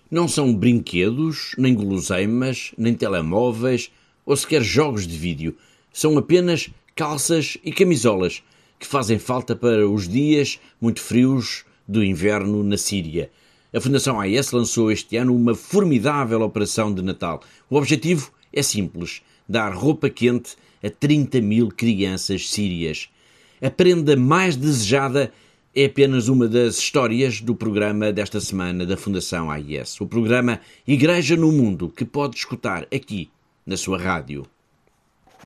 Não são brinquedos, nem guloseimas, nem telemóveis ou sequer jogos de vídeo. São apenas calças e camisolas que fazem falta para os dias muito frios do inverno na Síria. A Fundação AES lançou este ano uma formidável operação de Natal. O objetivo é simples: dar roupa quente a 30 mil crianças sírias. A prenda mais desejada é apenas uma das histórias do programa desta semana da Fundação AES. O programa Igreja no Mundo, que pode escutar aqui na sua rádio.